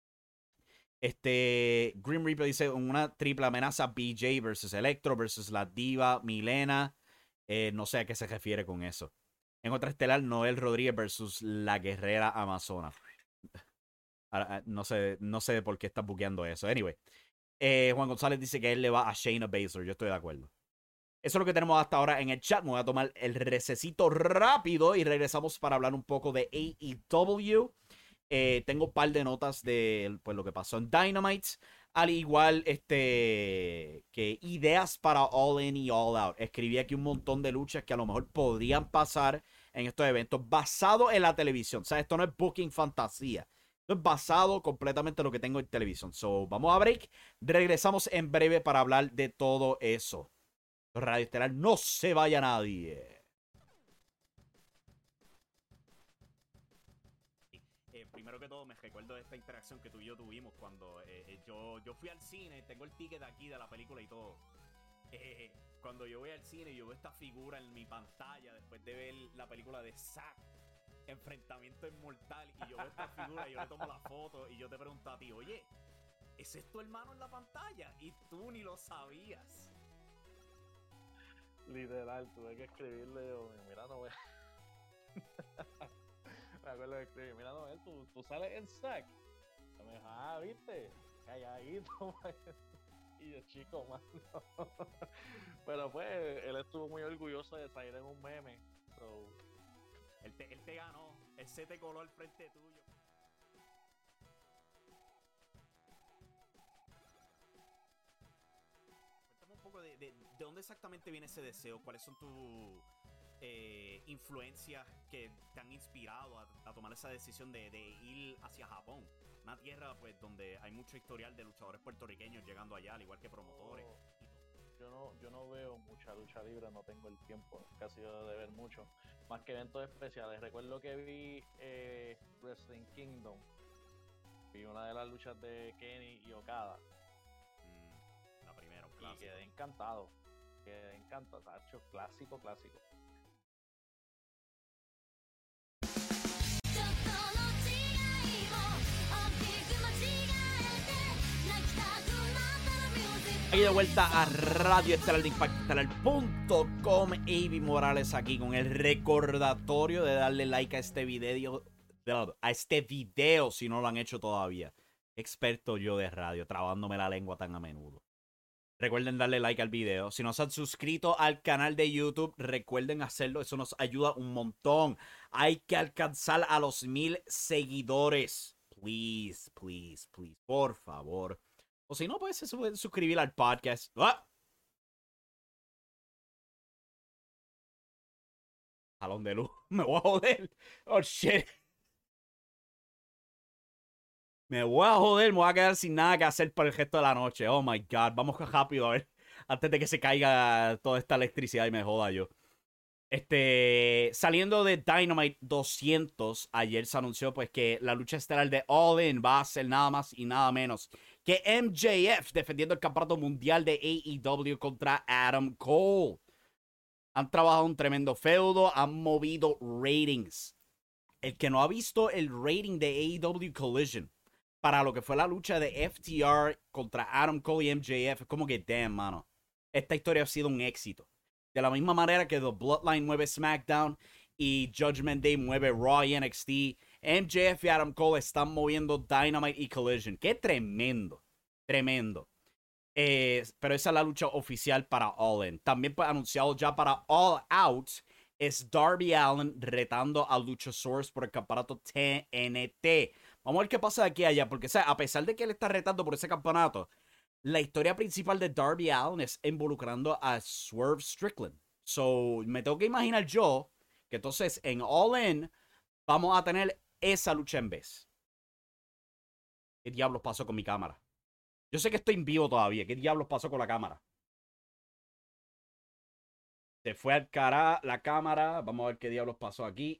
Este, Grim Reaper dice una triple amenaza B J versus Electro versus la diva Milena. Eh, no sé a qué se refiere con eso. En otra estelar, Noel Rodríguez versus la guerrera amazona. Ahora, no sé, no sé por qué estás buqueando eso. Anyway, eh, Juan González dice que él le va a Shayna Baszler. Yo estoy de acuerdo. Eso es lo que tenemos hasta ahora en el chat. Me voy a tomar el recesito rápido y regresamos para hablar un poco de A E W. Eh, tengo un par de notas de pues, lo que pasó en Dynamite. Al igual este, que ideas para All In y All Out. Escribí aquí un montón de luchas que a lo mejor podrían pasar en estos eventos basado en la televisión. O sea, esto no es booking fantasía. Esto es basado completamente en lo que tengo en televisión. So, vamos a break. Regresamos en breve para hablar de todo eso. Radio Estelar, no se vaya nadie. Eh, primero que todo, me recuerdo de esta interacción que tú y yo tuvimos cuando eh, eh, yo, yo fui al cine, tengo el ticket aquí de la película y todo. Eh, cuando yo voy al cine, yo veo esta figura en mi pantalla después de ver la película de Zack, Enfrentamiento Inmortal, y yo veo esta figura y yo le tomo la foto y yo te pregunto a ti, oye, ¿ese es tu hermano en la pantalla? Y tú ni lo sabías. Literal, tuve que escribirle, yo, mira, no ve. Me acuerdo de escribir, mira, no ve, tú, tú sales en Zack. Me dijo, ah, viste, calladito, y yo, chico, mano. Pero pues, él estuvo muy orgulloso de salir en un meme. So. Él, te, él te ganó, él se te coló al frente tuyo. Un poco de, de, de dónde exactamente viene ese deseo, cuáles son tus eh, influencias que te han inspirado a, a tomar esa decisión de, de ir hacia Japón, una tierra pues donde hay mucho historial de luchadores puertorriqueños llegando allá, al igual que promotores. Oh, yo no yo no veo mucha lucha libre, no tengo el tiempo, casi de ver mucho, más que eventos especiales. Recuerdo que vi eh, Wrestling Kingdom, vi una de las luchas de Kenny y Okada. Y quedé encantado, quedé encantado, tacho, clásico, clásico. Aquí de vuelta a Radio Estelar de Impact Estelar punto com. Avi Morales aquí con el recordatorio de darle like a este video, a este video si no lo han hecho todavía. Experto yo de radio, trabándome la lengua tan a menudo. Recuerden darle like al video. Si no se han suscrito al canal de YouTube, recuerden hacerlo. Eso nos ayuda un montón. Hay que alcanzar a los mil seguidores. Please, please, please. Por favor. O si no, pues se pueden suscribir al podcast. ¡Ah! Jalón de luz. Me voy a joder. Oh, shit. Me voy a joder, me voy a quedar sin nada que hacer por el resto de la noche. Oh my god, vamos rápido a ver. Antes de que se caiga toda esta electricidad y me joda yo. Este, saliendo de Dynamite doscientos, ayer se anunció pues que la lucha estelar de All In va a ser nada más y nada menos que M J F defendiendo el campeonato mundial de A E W contra Adam Cole. Han trabajado un tremendo feudo, han movido ratings. El que no ha visto el rating de A E W Collision para lo que fue la lucha de F T R contra Adam Cole y M J F, es como que, damn, mano, esta historia ha sido un éxito. De la misma manera que The Bloodline mueve SmackDown y Judgment Day mueve Raw y N X T, M J F y Adam Cole están moviendo Dynamite y Collision. ¡Qué tremendo! Tremendo. Eh, pero esa es la lucha oficial para All In. También pues, anunciado ya para All Out es Darby Allin retando a Luchasaurus por el campeonato T N T. Vamos a ver qué pasa de aquí a allá, porque o sea, a pesar de que él está retando por ese campeonato, la historia principal de Darby Allin es involucrando a Swerve Strickland. So, me tengo que imaginar yo que entonces en All In vamos a tener esa lucha en vez. ¿Qué diablos pasó con mi cámara? Yo sé que estoy en vivo todavía. ¿Qué diablos pasó con la cámara? Se fue al cara la cámara. Vamos a ver qué diablos pasó aquí.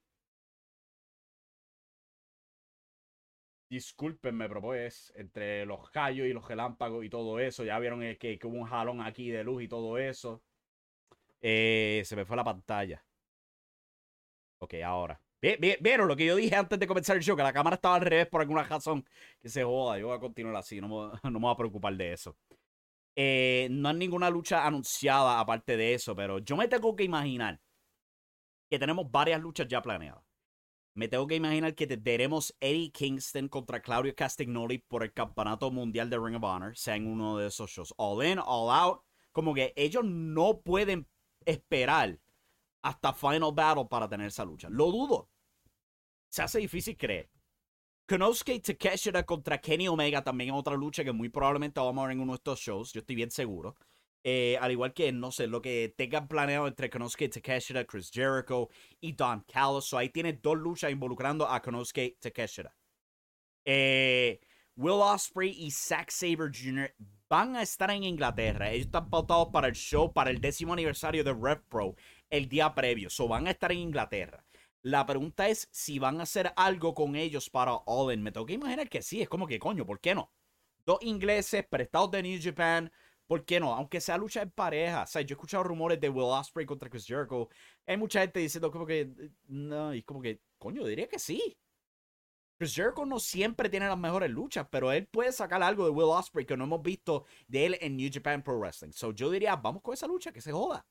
Discúlpenme, pero pues, entre los rayos y los relámpagos y todo eso, ya vieron que, que hubo un jalón aquí de luz y todo eso. Eh, se me fue la pantalla. Ok, ahora. ¿Vieron lo que yo dije antes de comenzar el show? Que la cámara estaba al revés por alguna razón. Que se joda, yo voy a continuar así, no me, no me voy a preocupar de eso. Eh, no hay ninguna lucha anunciada aparte de eso, pero yo me tengo que imaginar que tenemos varias luchas ya planeadas. Me tengo que imaginar que veremos Eddie Kingston contra Claudio Castagnoli por el campeonato mundial de Ring of Honor, sea en uno de esos shows. All in, all out. Como que ellos no pueden esperar hasta Final Battle para tener esa lucha. Lo dudo. Se hace difícil creer. Konosuke Takeshita contra Kenny Omega también es otra lucha que muy probablemente vamos a ver en uno de estos shows. Yo estoy bien seguro. Eh, al igual que, no sé, lo que tengan planeado entre Konosuke Takeshita, Chris Jericho y Don Callis. So ahí tienes dos luchas involucrando a Konosuke Takeshita. Eh, Will Ospreay y Zack Sabre junior van a estar en Inglaterra. Ellos están pautados para el show, para el décimo aniversario de Rev Pro, el día previo. So van a estar en Inglaterra. La pregunta es si van a hacer algo con ellos para All In. Me tengo que imaginar que sí. Es como que, coño, ¿por qué no? Dos ingleses prestados de New Japan. ¿Por qué no? Aunque sea lucha en pareja. O sea, yo he escuchado rumores de Will Ospreay contra Chris Jericho. Hay mucha gente diciendo como que... No, y como que... Coño, diría que sí. Chris Jericho no siempre tiene las mejores luchas, pero él puede sacar algo de Will Ospreay que no hemos visto de él en New Japan Pro Wrestling. So yo diría, vamos con esa lucha, que se joda.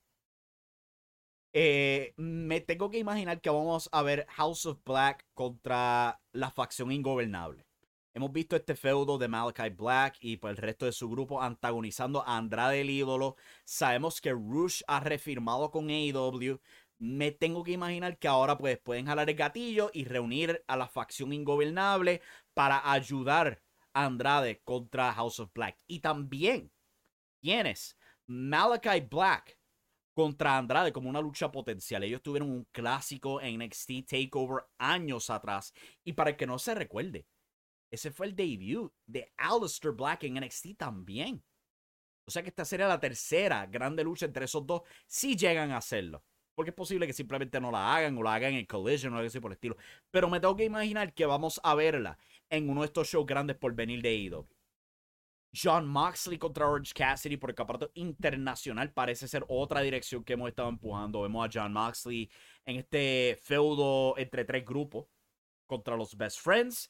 Eh, me tengo que imaginar que vamos a ver House of Black contra la facción ingobernable. Hemos visto este feudo de Malachi Black y pues el resto de su grupo antagonizando a Andrade el ídolo. Sabemos que Rush ha refirmado con A E W. Me tengo que imaginar que ahora pues pueden jalar el gatillo y reunir a la facción ingobernable para ayudar a Andrade contra House of Black. Y también tienes Malachi Black contra Andrade como una lucha potencial. Ellos tuvieron un clásico en N X T TakeOver años atrás. Y para el que no se recuerde, ese fue el debut de Aleister Black en N X T también. O sea que esta sería la tercera grande lucha entre esos dos si llegan a hacerlo. Porque es posible que simplemente no la hagan o la hagan en Collision o algo así por el estilo. Pero me tengo que imaginar que vamos a verla en uno de estos shows grandes por venir de A E W. Jon Moxley contra Orange Cassidy por el campeonato internacional parece ser otra dirección que hemos estado empujando. Vemos a Jon Moxley en este feudo entre tres grupos contra los Best Friends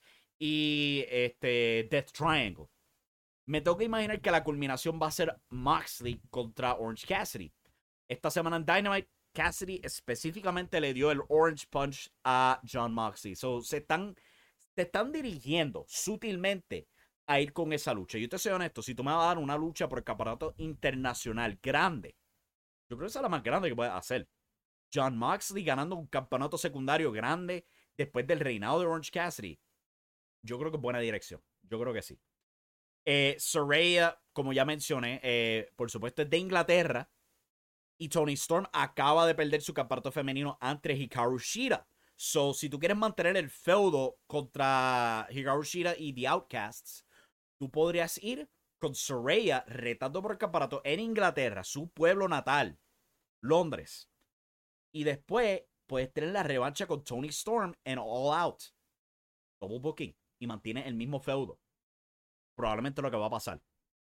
y este Death Triangle. Me tengo que imaginar que la culminación va a ser Moxley contra Orange Cassidy. Esta semana en Dynamite, Cassidy específicamente le dio el Orange Punch a Jon Moxley. So, se están, se están dirigiendo sutilmente a ir con esa lucha. Yo te soy honesto, si tú me vas a dar una lucha por el campeonato internacional grande, yo creo que esa es la más grande que puedes hacer. Jon Moxley ganando un campeonato secundario grande después del reinado de Orange Cassidy. Yo creo que es buena dirección. Yo creo que sí. Eh, Saraya, como ya mencioné, eh, por supuesto es de Inglaterra. Y Toni Storm acaba de perder su campeonato femenino ante Hikaru Shida. So, si tú quieres mantener el feudo contra Hikaru Shida y The Outcasts, tú podrías ir con Saraya retando por el campeonato en Inglaterra, su pueblo natal, Londres. Y después puedes tener la revancha con Toni Storm en All Out. Double booking. Y mantiene el mismo feudo. Probablemente lo que va a pasar.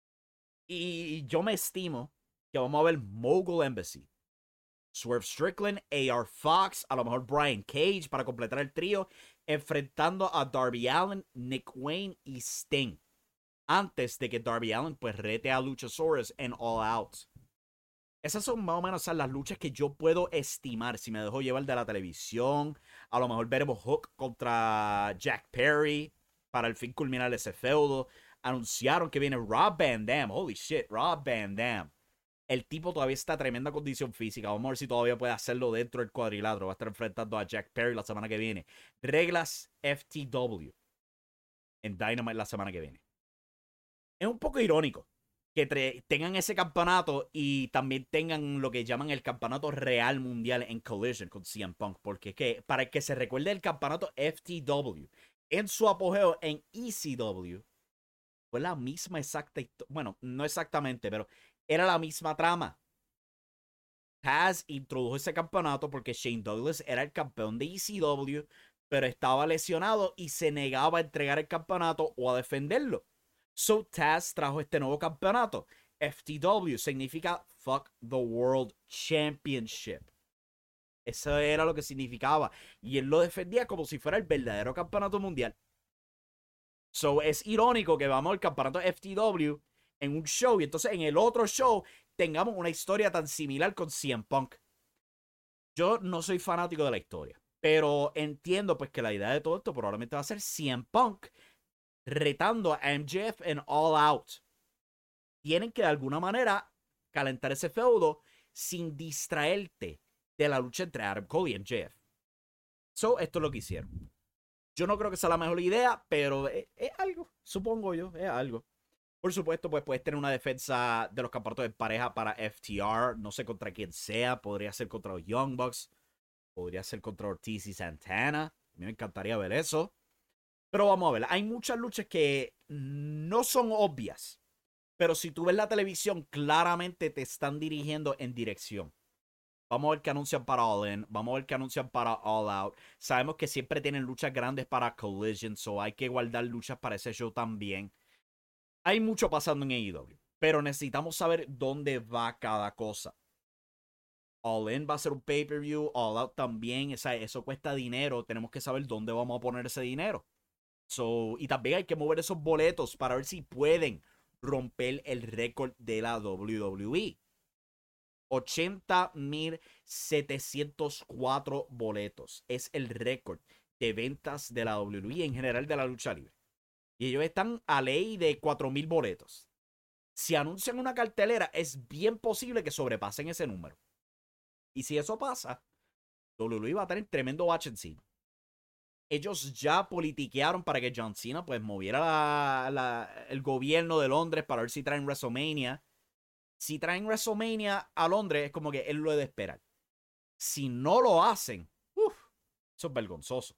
Y yo me estimo que vamos a ver Mogul Embassy, Swerve Strickland, A R Fox, a lo mejor Brian Cage para completar el trío, enfrentando a Darby Allin, Nick Wayne y Sting. Antes de que Darby Allin pues rete a Luchasaurus en All Out. Esas son más o menos las luchas que yo puedo estimar si me dejo llevar de la televisión. A lo mejor veremos Hook contra Jack Perry para el fin culminar ese feudo. Anunciaron que viene Rob Van Dam. Holy shit, Rob Van Dam. El tipo todavía está en tremenda condición física. Vamos a ver si todavía puede hacerlo dentro del cuadrilátero. Va a estar enfrentando a Jack Perry la semana que viene. Reglas F T W en Dynamite la semana que viene. Es un poco irónico que tengan ese campeonato y también tengan lo que llaman el campeonato real mundial en Collision con C M Punk. Porque que, para el que se recuerde el campeonato F T W en su apogeo en E C W, fue la misma exacta, bueno, no exactamente, pero era la misma trama. Taz introdujo ese campeonato porque Shane Douglas era el campeón de E C W, pero estaba lesionado y se negaba a entregar el campeonato o a defenderlo. So Taz trajo este nuevo campeonato. F T W significa Fuck the World Championship. Eso era lo que significaba. Y él lo defendía como si fuera el verdadero campeonato mundial. So es irónico que vamos al campeonato F T W en un show y entonces en el otro show tengamos una historia tan similar con C M Punk. Yo no soy fanático de la historia. Pero entiendo pues que la idea de todo esto probablemente va a ser C M Punk retando a M J F en All Out. Tienen que de alguna manera calentar ese feudo sin distraerte de la lucha entre Adam Cole y M J F. So, esto es lo que hicieron. Yo no creo que sea la mejor idea, pero es, es algo, supongo yo, es algo. Por supuesto, pues puedes tener una defensa de los campeonatos de pareja para F T R, no sé contra quién sea, podría ser contra los Young Bucks, podría ser contra Ortiz y Santana, a mí me encantaría ver eso. Pero vamos a ver, hay muchas luchas que no son obvias, pero si tú ves la televisión, claramente te están dirigiendo en dirección. Vamos a ver qué anuncian para All In. Vamos a ver qué anuncian para All Out. Sabemos que siempre tienen luchas grandes para Collision, so hay que guardar luchas para ese show también. Hay mucho pasando en A E W, pero necesitamos saber dónde va cada cosa. All In va a ser un pay-per-view, All Out también. Esa, eso cuesta dinero. Tenemos que saber dónde vamos a poner ese dinero. So, y también hay que mover esos boletos para ver si pueden romper el récord de la W W E. ochenta mil setecientos cuatro boletos. Es el récord de ventas de la W W E en general de la lucha libre. Y ellos están a ley de cuatro mil boletos. Si anuncian una cartelera, es bien posible que sobrepasen ese número. Y si eso pasa, W W E va a tener tremendo watch encima. Ellos ya politiquearon para que John Cena pues moviera la, la, el gobierno de Londres para ver si traen WrestleMania. Si traen WrestleMania a Londres, es como que él lo debe esperar. Si no lo hacen, uf, eso es vergonzoso.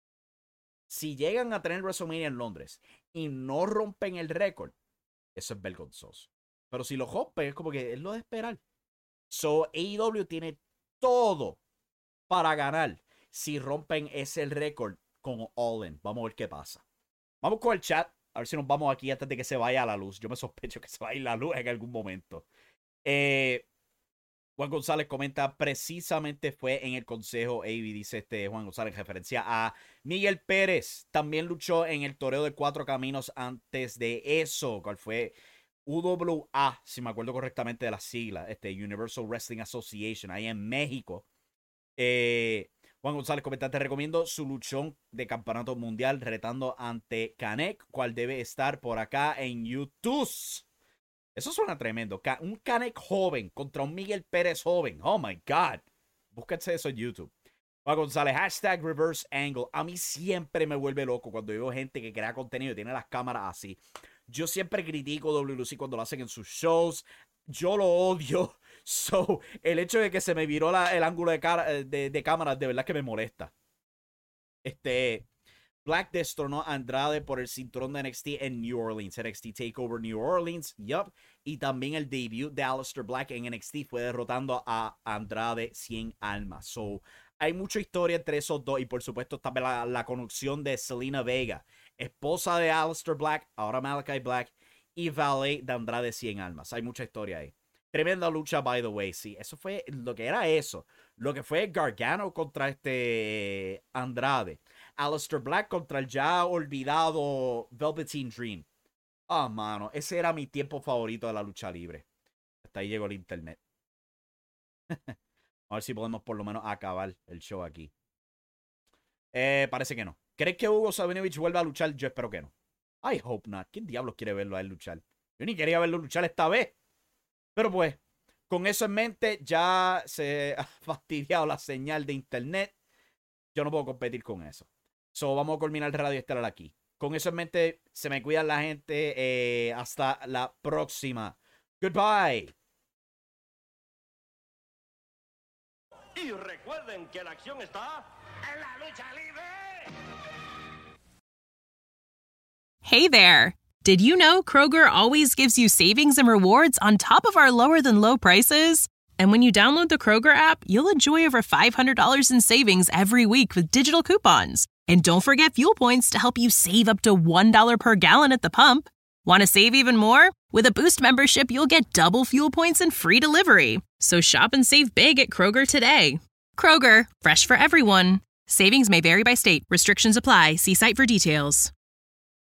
Si llegan a tener WrestleMania en Londres y no rompen el récord, eso es vergonzoso. Pero si lo rompen, es como que él lo debe esperar. So, A E W tiene todo para ganar si rompen ese récord con All In. Vamos a ver qué pasa. Vamos con el chat. A ver si nos vamos aquí antes de que se vaya la luz. Yo me sospecho que se va a ir la luz en algún momento. Eh, Juan González comenta, precisamente fue en el consejo A B, dice este Juan González, en referencia a Miguel Pérez. También luchó en el torneo de Cuatro Caminos antes de eso. ¿Cuál fue? U W A, si me acuerdo correctamente de la sigla. Este, Universal Wrestling Association, ahí en México. Eh... Juan González comenta, te recomiendo su luchón de campeonato mundial retando ante Canek, cual debe estar por acá en YouTube. Eso suena tremendo. Un Canek joven contra un Miguel Pérez joven. Oh my God. Búsquense eso en YouTube. Juan González, hashtag reverse angle. A mí siempre me vuelve loco cuando veo gente que crea contenido y tiene las cámaras así. Yo siempre critico W W E cuando lo hacen en sus shows. Yo lo odio. So, el hecho de que se me viró la, el ángulo de, cara, de, de cámara, de verdad que me molesta. Este, Black destronó a Andrade por el cinturón de N X T en New Orleans. N X T TakeOver New Orleans, yup. Y también el debut de Aleister Black en N X T fue derrotando a Andrade cien almas. So, hay mucha historia entre esos dos. Y por supuesto está la, la conexión de Zelina Vega, esposa de Aleister Black, ahora Malachi Black, y valet de Andrade cien almas. Hay mucha historia ahí. Tremenda lucha, by the way. Sí, eso fue lo que era eso. Lo que fue Gargano contra este Andrade. Aleister Black contra el ya olvidado Velveteen Dream. Ah, oh, mano. Ese era mi tiempo favorito de la lucha libre. Hasta ahí llegó el internet. A ver si podemos por lo menos acabar el show aquí. Eh, parece que no. ¿Crees que Hugo Sabinovich vuelva a luchar? Yo espero que no. I hope not. ¿Quién diablos quiere verlo a él luchar? Yo ni quería verlo luchar esta vez. Pero pues, con eso en mente, ya se ha fastidiado la señal de internet. Yo no puedo competir con eso. So, vamos a culminar el Radio Estelar aquí. Con eso en mente, se me cuidan la gente. Eh, hasta la próxima. Goodbye. Y recuerden que la acción está en la lucha libre. Hey there. Did you know Kroger always gives you savings and rewards on top of our lower-than-low prices? And when you download the Kroger app, you'll enjoy over five hundred dollars in savings every week with digital coupons. And don't forget fuel points to help you save up to one dollar per gallon at the pump. Want to save even more? With a Boost membership, you'll get double fuel points and free delivery. So shop and save big at Kroger today. Kroger, fresh for everyone. Savings may vary by state. Restrictions apply. See site for details.